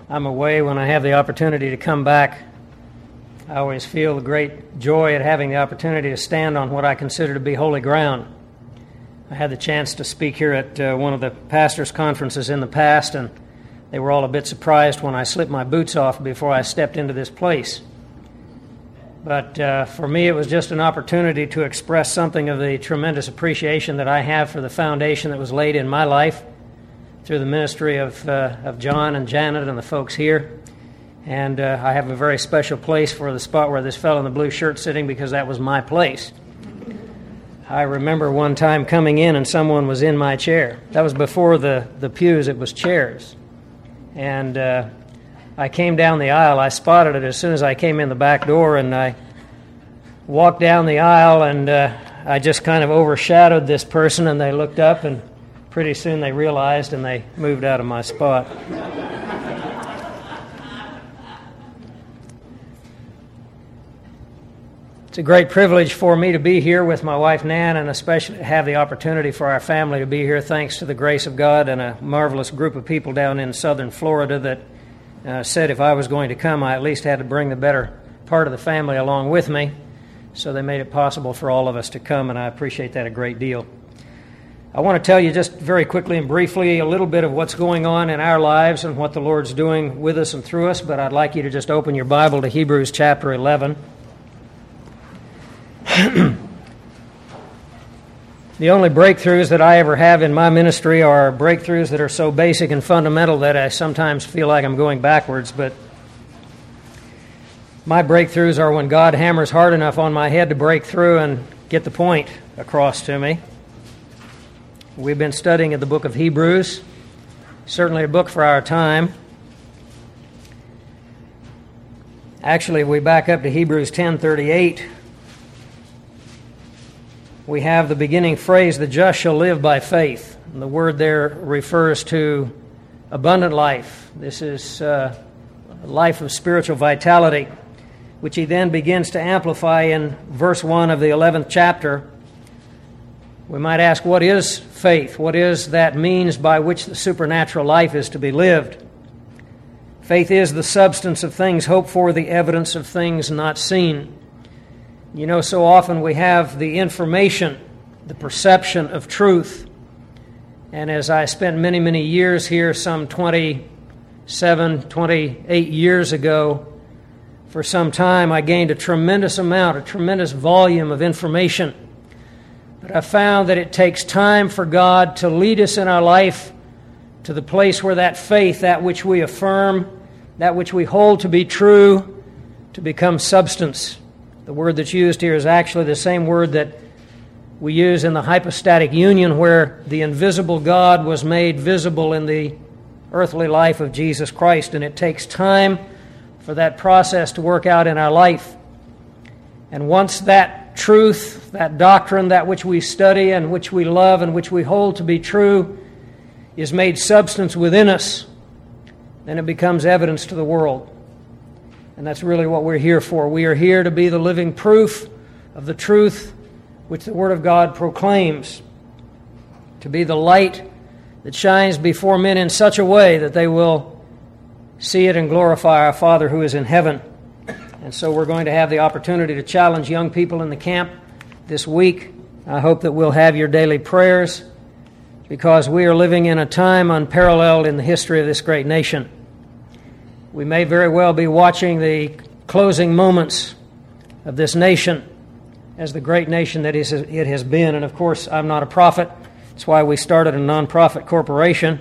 I'm away, when I have the opportunity to come back, I always feel the great joy at having the opportunity to stand on what I consider to be holy ground. I had the chance to speak here at one of the pastors' conferences in the past, and they were all a bit surprised when I slipped my boots off before I stepped into this place. But for me, it was just an opportunity to express something of the tremendous appreciation that I have for the foundation that was laid in my life through the ministry of John and Janet and the folks here. And I have a very special place for the spot where this fellow in the blue shirt sitting, because that was my place. I remember one time coming in and someone was in my chair. That was before the pews, it was chairs. And I came down the aisle. I spotted it as soon as I came in the back door, and I walked down the aisle, and I just kind of overshadowed this person, and they looked up, and pretty soon they realized, and they moved out of my spot. It's a great privilege for me to be here with my wife Nan, and especially to have the opportunity for our family to be here, thanks to the grace of God and a marvelous group of people down in southern Florida that said if I was going to come, I at least had to bring the better part of the family along with me. So they made it possible for all of us to come, and I appreciate that a great deal. I want to tell you just very quickly and briefly a little bit of what's going on in our lives and what the Lord's doing with us and through us, but I'd like you to just open your Bible to Hebrews chapter 11. The only breakthroughs that I ever have in my ministry are breakthroughs that are so basic and fundamental that I sometimes feel like I'm going backwards, but my breakthroughs are when God hammers hard enough on my head to break through and get the point across to me. We've been studying in the book of Hebrews, certainly a book for our time. Actually, we back up to Hebrews 10:38. We have the beginning phrase, the just shall live by faith. And the word there refers to abundant life. This is a life of spiritual vitality, which he then begins to amplify in verse 1 of the 11th chapter. We might ask, what is faith? What is that means by which the supernatural life is to be lived? Faith is the substance of things hoped for, the evidence of things not seen. You know, so often we have the information, the perception of truth. And as I spent many, many years here, some 27, 28 years ago, for some time I gained a tremendous volume of information. But I found that it takes time for God to lead us in our life to the place where that faith, that which we affirm, that which we hold to be true, to become substance. The word that's used here is actually the same word that we use in the hypostatic union, where the invisible God was made visible in the earthly life of Jesus Christ. And it takes time for that process to work out in our life. And once that truth, that doctrine, that which we study and which we love and which we hold to be true is made substance within us, then it becomes evidence to the world. And that's really what we're here for. We are here to be the living proof of the truth which the Word of God proclaims, to be the light that shines before men in such a way that they will see it and glorify our Father who is in heaven. And so we're going to have the opportunity to challenge young people in the camp this week. I hope that we'll have your daily prayers, because we are living in a time unparalleled in the history of this great nation. We may very well be watching the closing moments of this nation as the great nation that it has been. And of course, I'm not a prophet. That's why we started a non-profit corporation.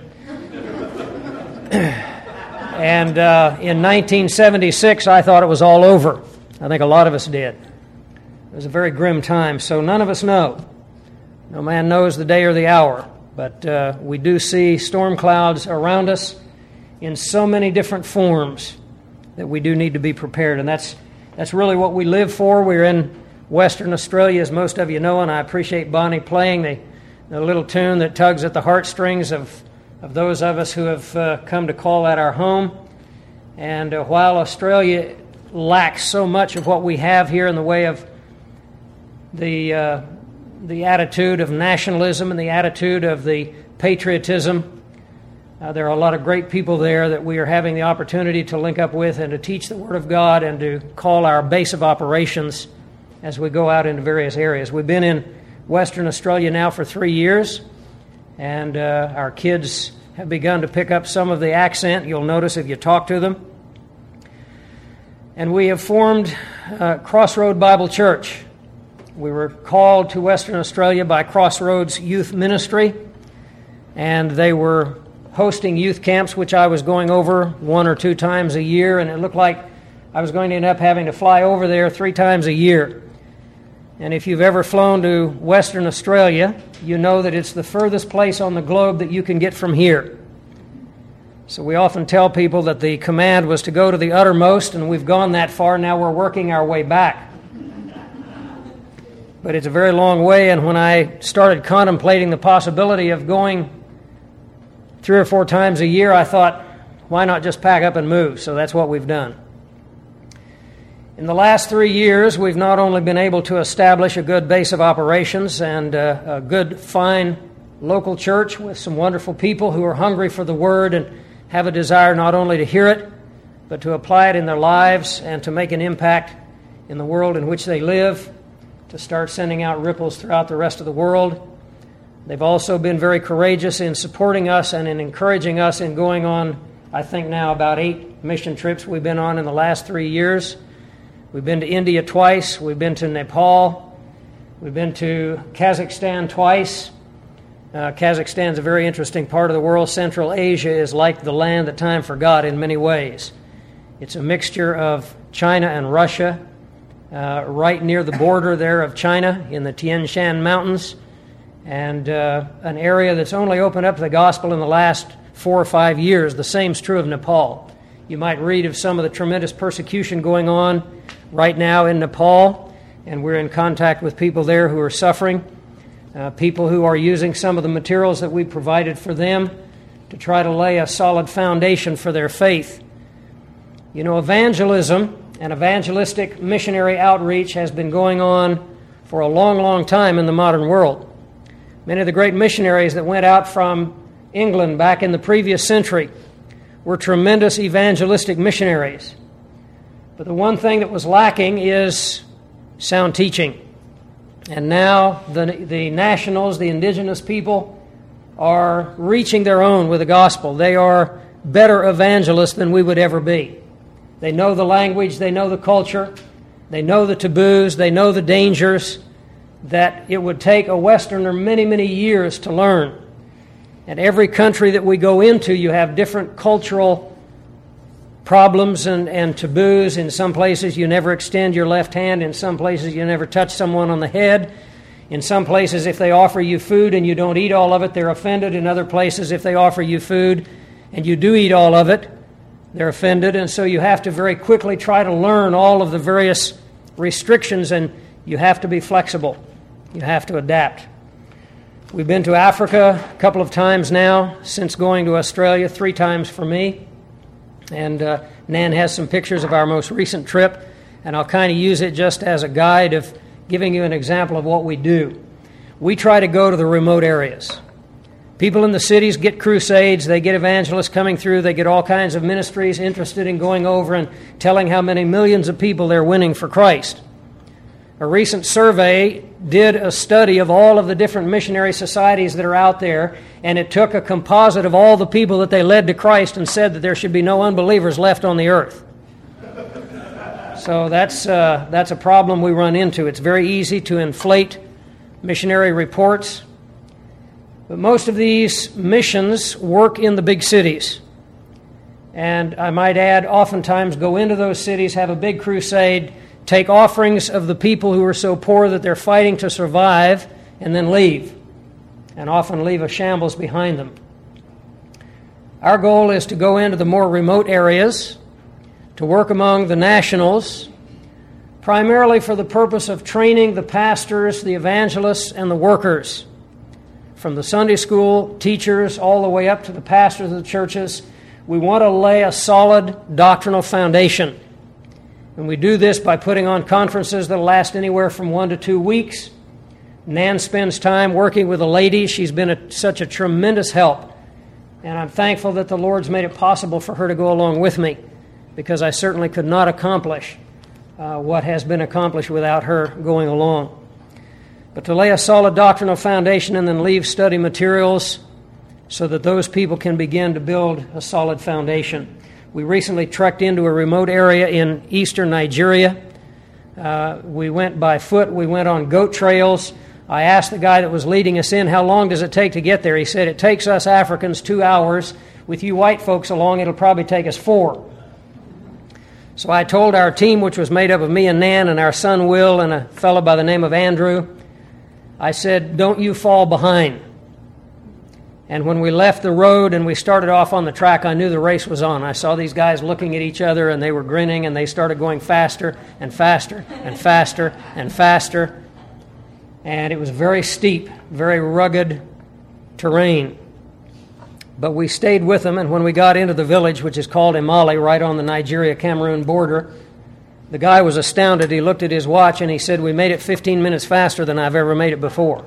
And in 1976, I thought it was all over. I think a lot of us did. It was a very grim time, so none of us know. No man knows the day or the hour. But we do see storm clouds around us in so many different forms that we do need to be prepared. And that's really what we live for. We're in Western Australia, as most of you know, and I appreciate Bonnie playing the little tune that tugs at the heartstrings of those of us who have come to call that our home. And while Australia lacks so much of what we have here in the way of the attitude of nationalism and the attitude of the patriotism There are a lot of great people there that we are having the opportunity to link up with and to teach the Word of God and to call our base of operations as we go out into various areas. We've been in Western Australia now for 3 years, and our kids have begun to pick up some of the accent. You'll notice if you talk to them. And we have formed Crossroad Bible Church. We were called to Western Australia by Crossroads Youth Ministry, and they were hosting youth camps, which I was going over 1 or 2 times a year, and it looked like I was going to end up having to fly over there 3 times a year. And if you've ever flown to Western Australia, you know that it's the furthest place on the globe that you can get from here. So we often tell people that the command was to go to the uttermost, and we've gone that far, now we're working our way back. But it's a very long way, and when I started contemplating the possibility of going 3 or 4 times a year, I thought, why not just pack up and move? So that's what we've done. In the last 3 years, we've not only been able to establish a good base of operations and a good, fine local church with some wonderful people who are hungry for the Word and have a desire not only to hear it, but to apply it in their lives and to make an impact in the world in which they live, to start sending out ripples throughout the rest of the world. They've also been very courageous in supporting us and in encouraging us in going on, I think now, about 8 mission trips we've been on in the last 3 years. We've been to India twice. We've been to Nepal. We've been to Kazakhstan twice. Kazakhstan is a very interesting part of the world. Central Asia is like the land that time forgot in many ways. It's a mixture of China and Russia, right near the border there of China in the Tian Shan Mountains, and an area that's only opened up to the gospel in the last 4 or 5 years. The same's true of Nepal. You might read of some of the tremendous persecution going on right now in Nepal, and we're in contact with people there who are suffering, people who are using some of the materials that we provided for them to try to lay a solid foundation for their faith. You know, evangelism and evangelistic missionary outreach has been going on for a long, long time in the modern world. Many of the great missionaries that went out from England back in the previous century were tremendous evangelistic missionaries. But the one thing that was lacking is sound teaching. And now the nationals, the indigenous people, are reaching their own with the gospel. They are better evangelists than we would ever be. They know the language, they know the culture, they know the taboos, they know the dangers that it would take a Westerner many, many years to learn. And every country that we go into, you have different cultural problems and taboos. In some places, you never extend your left hand. In some places, you never touch someone on the head. In some places, if they offer you food and you don't eat all of it, they're offended. In other places, if they offer you food and you do eat all of it, they're offended. And so you have to very quickly try to learn all of the various restrictions, and you have to be flexible. You have to adapt. We've been to Africa a couple of times now since going to Australia, 3 times for me. And Nan has some pictures of our most recent trip, and I'll kind of use it just as a guide of giving you an example of what we do. We try to go to the remote areas. People in the cities get crusades, they get evangelists coming through, they get all kinds of ministries interested in going over and telling how many millions of people they're winning for Christ. A recent survey did a study of all of the different missionary societies that are out there, and it took a composite of all the people that they led to Christ and said that there should be no unbelievers left on the earth. So that's a problem we run into. It's very easy to inflate missionary reports. But most of these missions work in the big cities. And I might add, oftentimes go into those cities, have a big crusade, take offerings of the people who are so poor that they're fighting to survive, and then leave, and often leave a shambles behind them. Our goal is to go into the more remote areas, to work among the nationals, primarily for the purpose of training the pastors, the evangelists, and the workers, from the Sunday school teachers all the way up to the pastors of the churches. We want to lay a solid doctrinal foundation. And we do this by putting on conferences that last anywhere from 1 to 2 weeks. Nan spends time working with a lady. She's been such a tremendous help And I'm thankful that the Lord's made it possible for her to go along with me, because I certainly could not accomplish what has been accomplished without her going along. But to lay a solid doctrinal foundation and then leave study materials so that those people can begin to build a solid foundation. We recently trekked into a remote area in eastern Nigeria. We went by foot. We went on goat trails. I asked the guy that was leading us in, how long does it take to get there? He said, it takes us Africans 2 hours. With you white folks along, it'll probably take us 4. So I told our team, which was made up of me and Nan and our son Will and a fellow by the name of Andrew, I said, don't you fall behind. And when we left the road and we started off on the track, I knew the race was on. I saw these guys looking at each other, and they were grinning, and they started going faster and faster and faster and faster. And it was very steep, very rugged terrain. But we stayed with them, and when we got into the village, which is called Imali, right on the Nigeria-Cameroon border, the guy was astounded. He looked at his watch, and he said, we made it 15 minutes faster than I've ever made it before.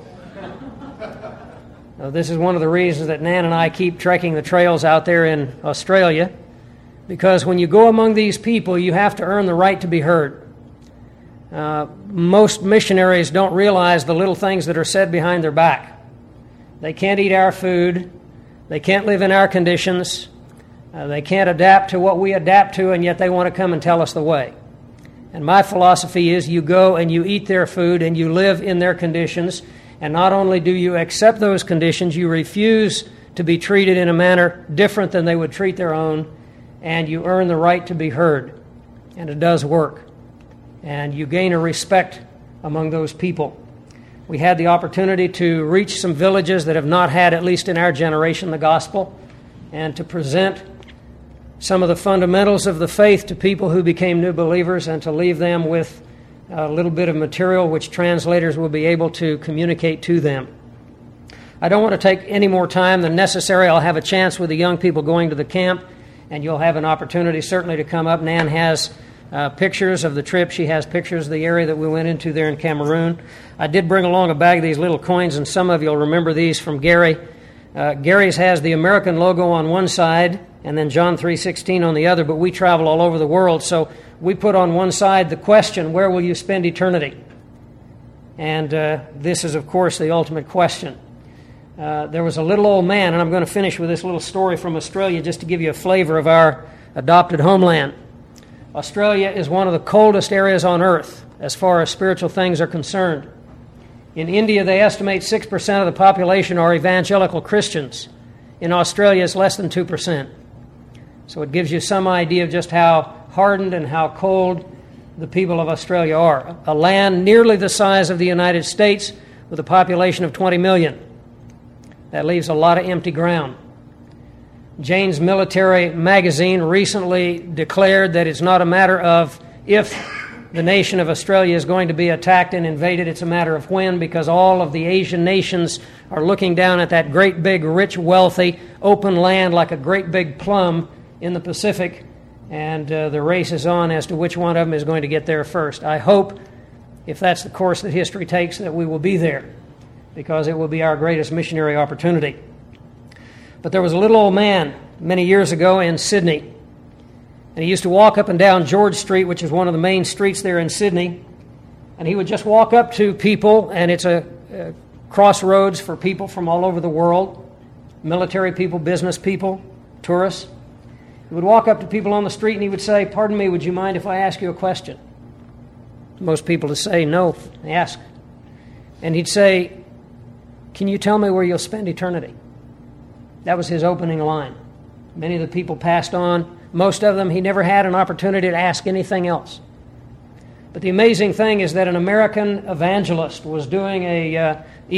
Now, this is one of the reasons that Nan and I keep trekking the trails out there in Australia, because when you go among these people, you have to earn the right to be heard. Most missionaries don't realize the little things that are said behind their back. They can't eat our food. They can't live in our conditions. They can't adapt to what we adapt to, and yet they want to come and tell us the way. And my philosophy is you go and you eat their food and you live in their conditions, and not only do you accept those conditions, you refuse to be treated in a manner different than they would treat their own, and you earn the right to be heard. And it does work. And you gain a respect among those people. We had the opportunity to reach some villages that have not had, at least in our generation, the gospel, and to present some of the fundamentals of the faith to people who became new believers, and to leave them with a little bit of material which translators will be able to communicate to them. I don't want to take any more time than necessary. I'll have a chance with the young people going to the camp, and you'll have an opportunity certainly to come up. Nan has pictures of the trip. She has pictures of the area that we went into there in Cameroon. I did bring along a bag of these little coins, and some of you will remember these from Gary. Gary's has the American logo on one side and then John 3:16 on the other, but we travel all over the world, so we put on one side the question, where will you spend eternity? And this is, of course, the ultimate question. There was a little old man, and I'm going to finish with this little story from Australia just to give you a flavor of our adopted homeland. Australia is one of the coldest areas on earth as far as spiritual things are concerned. In India, they estimate 6% of the population are evangelical Christians. In Australia, it's less than 2%. So it gives you some idea of just how hardened and how cold the people of Australia are. A land nearly the size of the United States with a population of 20 million. That leaves a lot of empty ground. Jane's Military Magazine recently declared that it's not a matter of if the nation of Australia is going to be attacked and invaded, it's a matter of when, because all of the Asian nations are looking down at that great big, rich, wealthy, open land like a great big plum in the Pacific, and the race is on as to which one of them is going to get there first. I hope, if that's the course that history takes, that we will be there, because it will be our greatest missionary opportunity. But there was a little old man many years ago in Sydney, and he used to walk up and down George Street, which is one of the main streets there in Sydney, and he would just walk up to people, and it's a crossroads for people from all over the world, military people, business people, tourists. He would walk up to people on the street and he would say, "Pardon me, would you mind if I ask you a question?" Most people would say, "No, ask." And he'd say, "Can you tell me where you'll spend eternity?" That was his opening line. Many of the people passed on. Most of them, he never had an opportunity to ask anything else. But the amazing thing is that an American evangelist was doing a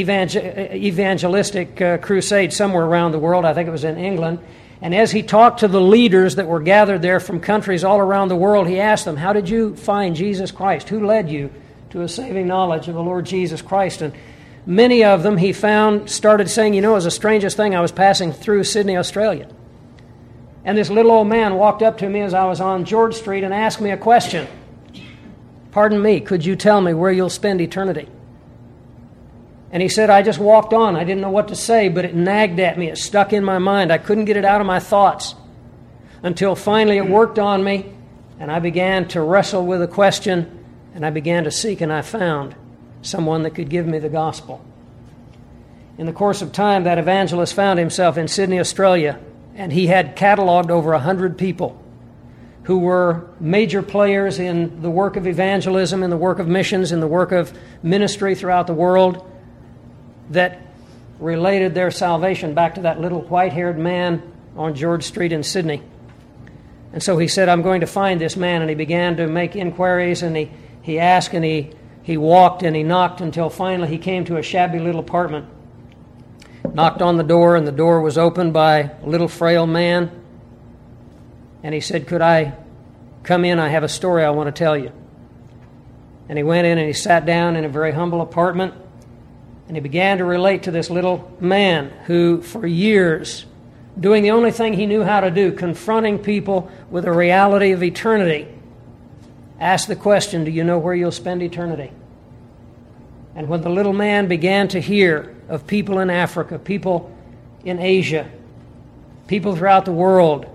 evangelistic crusade somewhere around the world. I think it was in England. And as he talked to the leaders that were gathered there from countries all around the world, he asked them, "How did you find Jesus Christ? Who led you to a saving knowledge of the Lord Jesus Christ?" And many of them, he found, started saying, "You know, it was the strangest thing. I was passing through Sydney, Australia. And this little old man walked up to me as I was on George Street and asked me a question. 'Pardon me, could you tell me where you'll spend eternity?' And he said, I just walked on. I didn't know what to say, but it nagged at me. It stuck in my mind. I couldn't get it out of my thoughts until finally it worked on me, and I began to wrestle with a question, and I began to seek, and I found someone that could give me the gospel. In the course of time, that evangelist found himself in Sydney, Australia, and he had cataloged over 100 people who were major players in the work of evangelism, in the work of missions, in the work of ministry throughout the world, that related their salvation back to that little white-haired man on George Street in Sydney. And so he said, I'm going to find this man, and he began to make inquiries, and he asked, and he walked, and he knocked until finally he came to a shabby little apartment. Knocked on the door, and the door was opened by a little frail man. And he said, could I come in? I have a story I want to tell you. And he went in and he sat down in a very humble apartment, and he began to relate to this little man who, for years, doing the only thing he knew how to do, confronting people with the reality of eternity, asked the question, do you know where you'll spend eternity? And when the little man began to hear of people in Africa, people in Asia, people throughout the world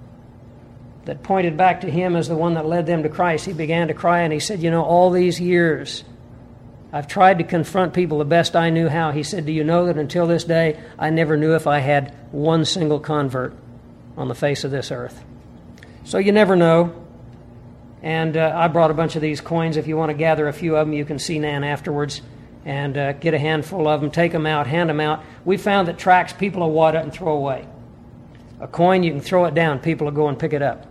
that pointed back to him as the one that led them to Christ, he began to cry, and he said, you know, all these years I've tried to confront people the best I knew how. He said, do you know that until this day I never knew if I had one single convert on the face of this earth? So you never know. And I brought a bunch of these coins. If you want to gather a few of them, you can see Nan afterwards and get a handful of them, take them out, hand them out. We found that tracts people will wad up and throw away. A coin, you can throw it down, people will go and pick it up.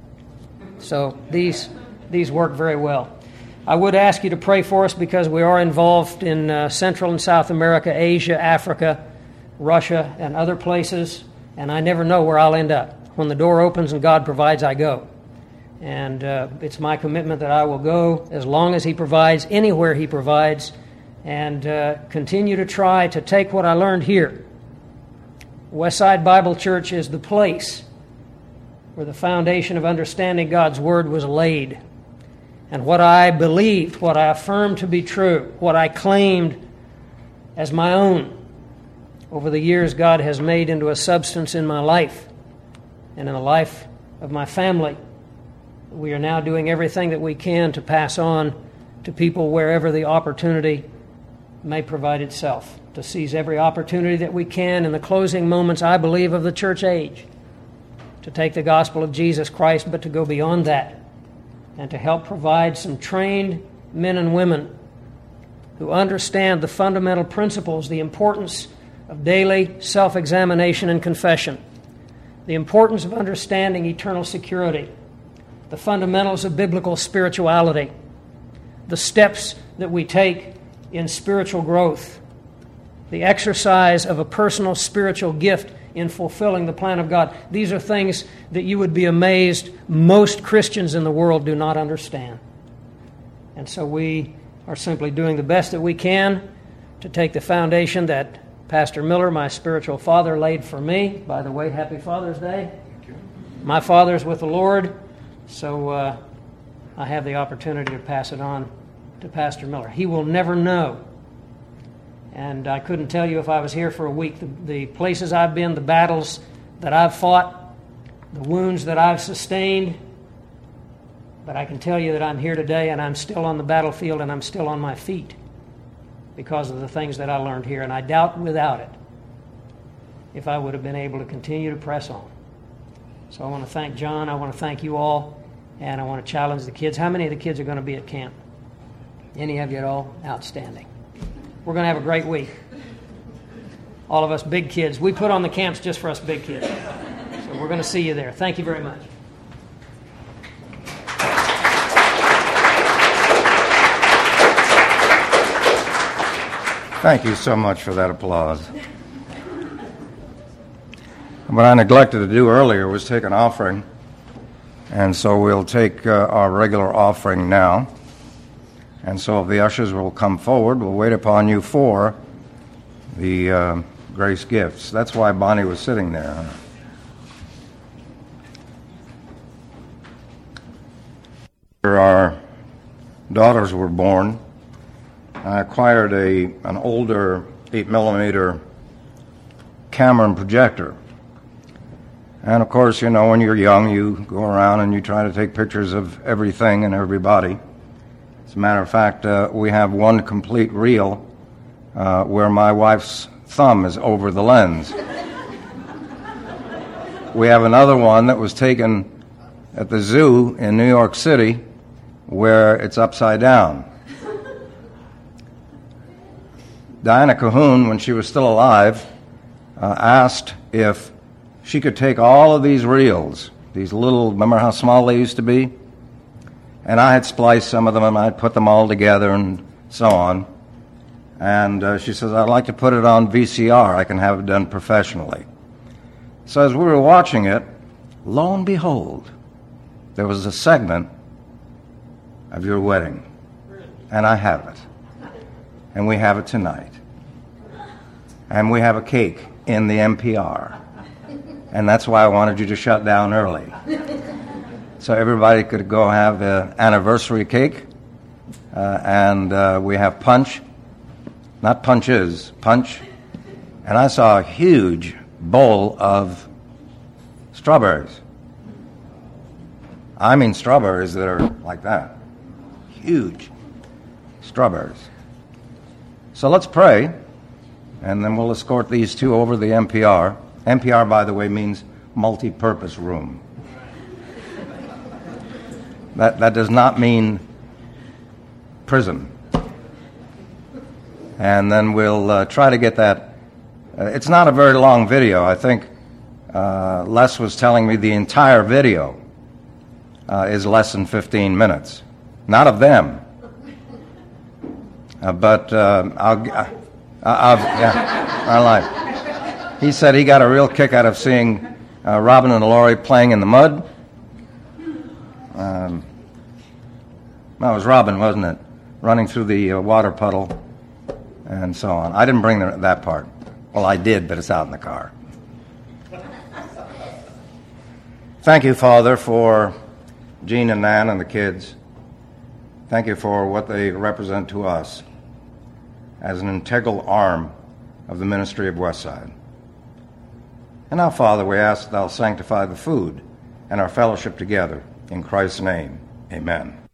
So these work very well. I would ask you to pray for us because we are involved in Central and South America, Asia, Africa, Russia, and other places, and I never know where I'll end up. When the door opens and God provides, I go. And it's my commitment that I will go as long as He provides, anywhere He provides, and continue to try to take what I learned here. Westside Bible Church is the place where the foundation of understanding God's Word was laid. And what I believed, what I affirmed to be true, what I claimed as my own, over the years God has made into a substance in my life and in the life of my family. We are now doing everything that we can to pass on to people wherever the opportunity may provide itself, to seize every opportunity that we can in the closing moments, I believe, of the church age, to take the gospel of Jesus Christ, but to go beyond that and to help provide some trained men and women who understand the fundamental principles, the importance of daily self-examination and confession, the importance of understanding eternal security, the fundamentals of biblical spirituality, the steps that we take in spiritual growth, the exercise of a personal spiritual gift in fulfilling the plan of God. These are things that you would be amazed most Christians in the world do not understand. And so we are simply doing the best that we can to take the foundation that Pastor Miller, my spiritual father, laid for me. By the way, happy Father's Day. Thank you. My father's with the Lord, so I have the opportunity to pass it on to Pastor Miller. He will never know. And I couldn't tell you if I was here for a week, the places I've been, the battles that I've fought, the wounds that I've sustained. But I can tell you that I'm here today and I'm still on the battlefield and I'm still on my feet because of the things that I learned here. And I doubt without it if I would have been able to continue to press on. So I want to thank John. I want to thank you all. And I want to challenge the kids. How many of the kids are going to be at camp? Any of you at all? Outstanding. We're going to have a great week. All of us big kids. We put on the camps just for us big kids. So we're going to see you there. Thank you very much. Thank you so much for that applause. What I neglected to do earlier was take an offering, and so we'll take our regular offering now. And so if the ushers will come forward, we'll wait upon you for the grace gifts. That's why Bonnie was sitting there. Our daughters were born. I acquired an older 8mm Cameron projector. And of course, you know, when you're young, you go around and you try to take pictures of everything and everybody. As a matter of fact, we have one complete reel where my wife's thumb is over the lens. We have another one that was taken at the zoo in New York City where it's upside down. Diana Cahoon, when she was still alive, asked if she could take all of these reels, these little, remember how small they used to be? And I had spliced some of them and I'd put them all together and so on. And she says, I'd like to put it on VCR. I can have it done professionally. So as we were watching it, lo and behold, there was a segment of your wedding. And I have it. And we have it tonight. And we have a cake in the NPR. And that's why I wanted you to shut down early. So everybody could go have an anniversary cake. And we have punch. Not punches, punch. And I saw a huge bowl of strawberries. I mean strawberries that are like that. Huge strawberries. So let's pray, and then we'll escort these two over the NPR. NPR, by the way, means multi-purpose room. That does not mean prison. And then we'll try to get that. It's not a very long video. I think Les was telling me the entire video is less than 15 minutes. Not of them. But I like. He said he got a real kick out of seeing Robin and Lori playing in the mud. That was Robin, wasn't it? Running through the water puddle and so on. I didn't bring that part. Well, I did, but it's out in the car. Thank you, Father, for Jean and Nan and the kids. Thank you for what they represent to us as an integral arm of the ministry of Westside. And now, Father, we ask that thou sanctify the food and our fellowship together. In Christ's name, amen.